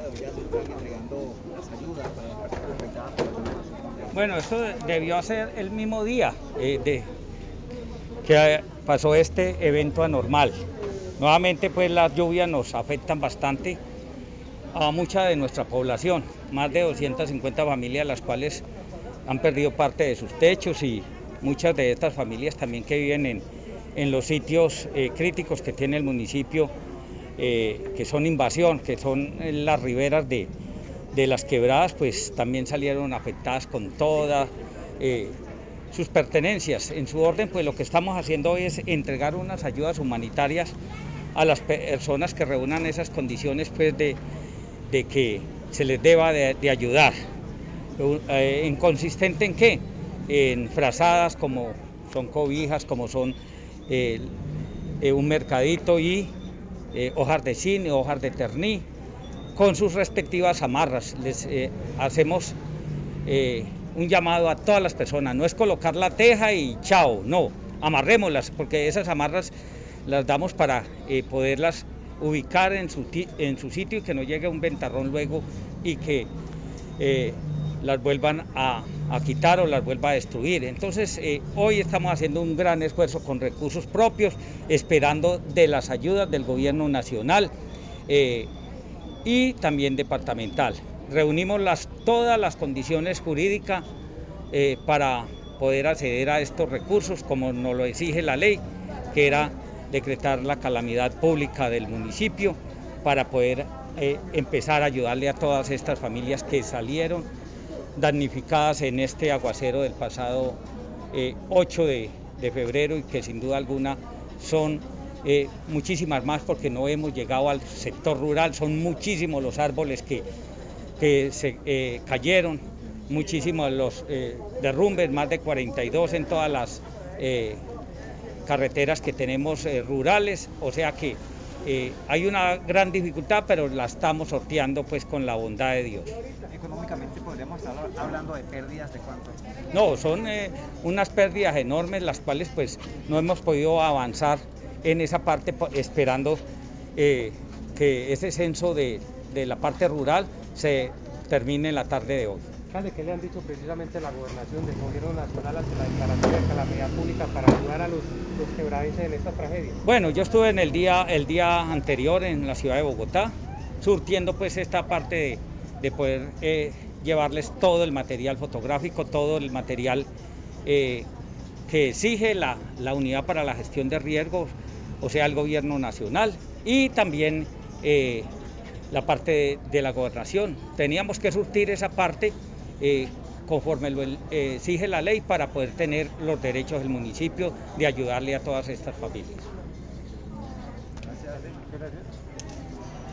debería ser alguien entregando las ayudas para las personas afectadas por el tema. Bueno, esto debió ser el mismo día que pasó este evento anormal. Nuevamente, pues las lluvias nos afectan bastante a mucha de nuestra población, más de 250 familias, las cuales han perdido parte de sus techos, y muchas de estas familias también que viven en los sitios críticos que tiene el municipio, que son invasión, que son las riberas de las quebradas, pues también salieron afectadas con todas sus pertenencias. En su orden, pues lo que estamos haciendo hoy es entregar unas ayudas humanitarias a las personas que reúnan esas condiciones, pues de que se les deba de ayudar. ¿En consistente en qué? En frazadas como son cobijas, como son un mercadito y hojas de cine, hojas de terní, con sus respectivas amarras. Les hacemos un llamado a todas las personas, no es colocar la teja y chao, no, amarrémoslas, porque esas amarras las damos para poderlas ubicar en su sitio y que no llegue un ventarrón luego y que las vuelvan a quitar o las vuelva a destruir. Entonces hoy estamos haciendo un gran esfuerzo con recursos propios, esperando de las ayudas del gobierno nacional y también departamental. Reunimos todas las condiciones jurídicas para poder acceder a estos recursos, como nos lo exige la ley, que era decretar la calamidad pública del municipio para poder empezar a ayudarle a todas estas familias que salieron damnificadas en este aguacero del pasado 8 de febrero, y que sin duda alguna son muchísimas más, porque no hemos llegado al sector rural. Son muchísimos los árboles que se cayeron, muchísimos los derrumbes, más de 42 en todas las carreteras que tenemos rurales, o sea que hay una gran dificultad, pero la estamos sorteando pues con la bondad de Dios. Económicamente podríamos estar hablando de pérdidas de cuánto. No, son unas pérdidas enormes, las cuales pues no hemos podido avanzar en esa parte, esperando que ese censo de la parte rural se termine en la tarde de hoy. ¿Qué le han dicho precisamente la gobernación del gobierno nacional ante la declaración de calamidad pública para ayudar a los quebradenses en esta tragedia? Bueno, yo estuve el día anterior en la ciudad de Bogotá, surtiendo pues esta parte de poder llevarles todo el material fotográfico, todo el material que exige la unidad para la gestión de riesgos, o sea, el gobierno nacional, y también la parte de la gobernación. Teníamos que surtir esa parte conforme lo exige la ley, para poder tener los derechos del municipio de ayudarle a todas estas familias. Gracias.